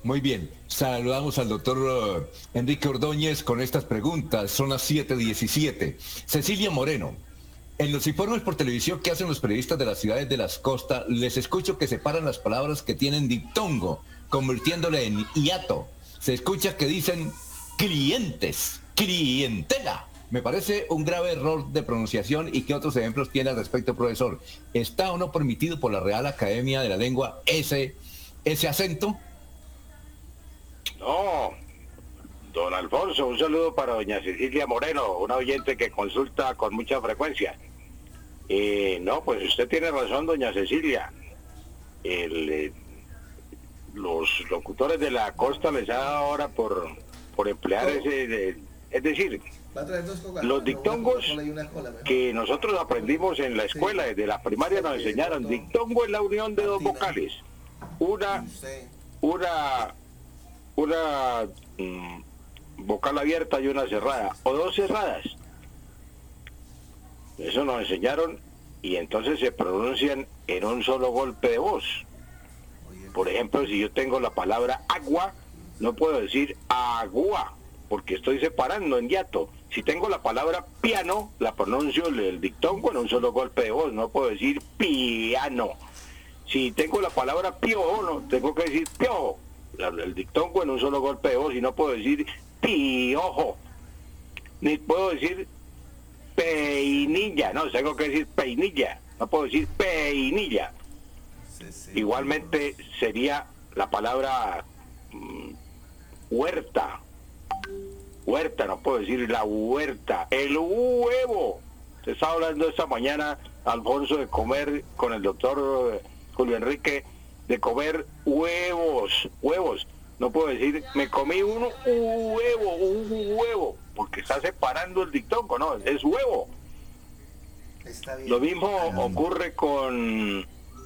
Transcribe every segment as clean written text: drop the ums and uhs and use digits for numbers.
Muy bien, saludamos al doctor Enrique Ordóñez con estas preguntas. Son las 7:17. Cecilia Moreno, en los informes por televisión que hacen los periodistas de las ciudades de las costas, les escucho que separan las palabras que tienen diptongo, convirtiéndole en hiato. Se escucha que dicen clientes, clientela. Me parece un grave error de pronunciación. ¿Y qué otros ejemplos tiene al respecto, profesor? ¿Está o no permitido por la Real Academia de la Lengua ese acento? No, don Alfonso, un saludo para doña Cecilia Moreno, una oyente que consulta con mucha frecuencia. No, pues usted tiene razón, doña Cecilia. El, eh, los locutores de la costa les ha dado ahora por emplear es decir, los dictongos que nosotros aprendimos en la escuela, desde la primaria nos enseñaron, dictongo es la unión de dos vocales, una, una, una vocal abierta y una cerrada, o dos cerradas. Eso nos enseñaron y entonces se pronuncian en un solo golpe de voz. Por ejemplo, si yo tengo la palabra agua, no puedo decir agua, porque estoy separando en hiato. Si tengo la palabra piano, la pronuncio el dictongo en un solo golpe de voz, no puedo decir piano. Si tengo la palabra piojo, no, tengo que decir piojo, el dictongo en un solo golpe de voz, y no puedo decir piojo. Ni puedo decir peinilla, no, tengo que decir peinilla, no puedo decir peinilla. Igualmente sería la palabra huerta, huerta, no puedo decir la huerta, el huevo. Se estaba hablando esta mañana, Alfonso, de comer con el doctor Julio Enrique, de comer huevos. No puedo decir, me comí un huevo, porque está separando el dictongo, no, es huevo. Lo mismo ocurre con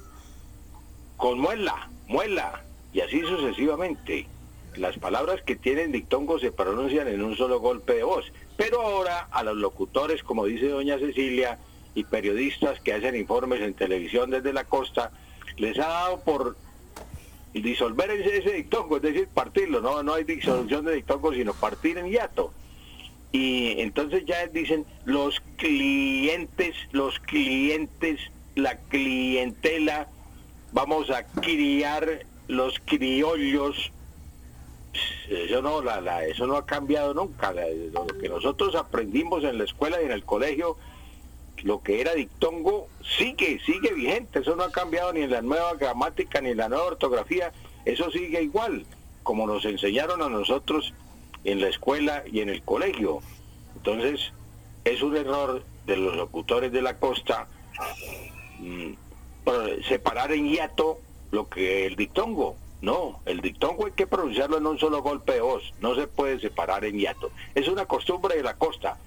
muela, y así sucesivamente. Las palabras que tienen dictongo se pronuncian en un solo golpe de voz. Pero ahora a los locutores, como dice doña Cecilia, y periodistas que hacen informes en televisión desde la costa, les ha dado por disolver ese dictongo, es decir, partirlo. No hay disolución de dictongo, sino partir en hiato. Y entonces ya dicen los clientes, la clientela, vamos a criar los criollos. Eso no ha cambiado nunca. Lo que nosotros aprendimos en la escuela y en el colegio, lo que era dictongo, sigue vigente. Eso no ha cambiado ni en la nueva gramática ni en la nueva ortografía. Eso sigue igual, como nos enseñaron a nosotros en la escuela y en el colegio. Entonces, es un error de los locutores de la costa separar en hiato lo que el dictongo. No, el dictongo hay que pronunciarlo en un solo golpe de voz, no se puede separar en hiato. Es una costumbre de la costa.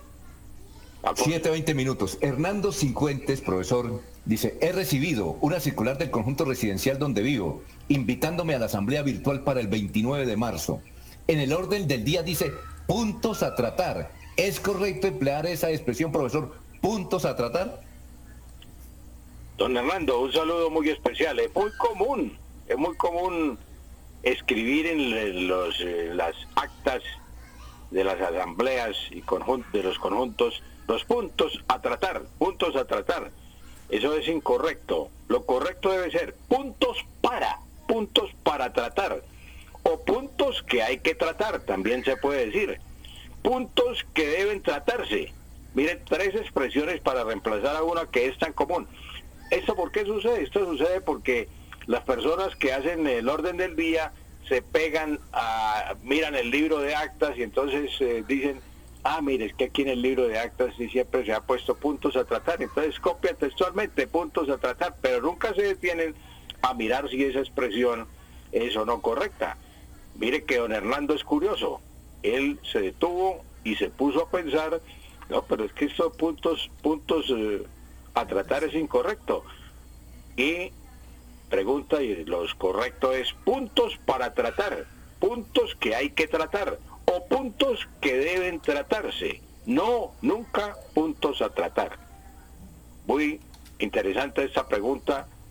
7:20 minutos. Hernando Cifuentes, profesor, dice, he recibido una circular del conjunto residencial donde vivo, invitándome a la asamblea virtual para el 29 de marzo. En el orden del día dice, puntos a tratar. ¿Es correcto emplear esa expresión, profesor, puntos a tratar? Don Hernando, un saludo muy especial. Es muy común escribir en las actas de las asambleas y de los conjuntos los puntos a tratar. Eso es incorrecto. Lo correcto debe ser puntos para tratar, o puntos que hay que tratar, también se puede decir. Puntos que deben tratarse. Miren, 3 expresiones para reemplazar a una que es tan común. ¿Esto por qué sucede? Esto sucede porque las personas que hacen el orden del día se pegan miran el libro de actas y entonces dicen, mire, es que aquí en el libro de actas sí siempre se ha puesto puntos a tratar, entonces copian textualmente puntos a tratar, pero nunca se detienen a mirar si esa expresión es o no correcta. Mire que don Hernando es curioso, él se detuvo y se puso a pensar, no, pero es que estos puntos a tratar es incorrecto. Y pregunta, y lo correcto es puntos para tratar, puntos que hay que tratar, o puntos que deben tratarse, no, nunca puntos a tratar. Muy interesante esta pregunta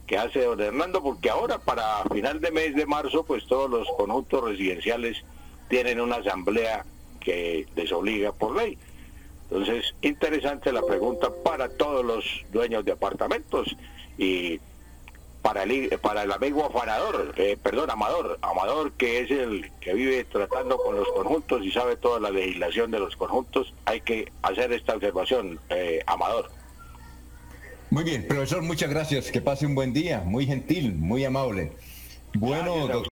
que hace don Hernando, porque ahora para final de mes de marzo, pues todos los conjuntos residenciales tienen una asamblea que les obliga por ley. Entonces, interesante la pregunta para todos los dueños de apartamentos y para el amigo Amador, que es el que vive tratando con los conjuntos y sabe toda la legislación de los conjuntos, hay que hacer esta observación, Amador. Muy bien, profesor, muchas gracias. Que pase un buen día. Muy gentil, muy amable. Bueno, doctor.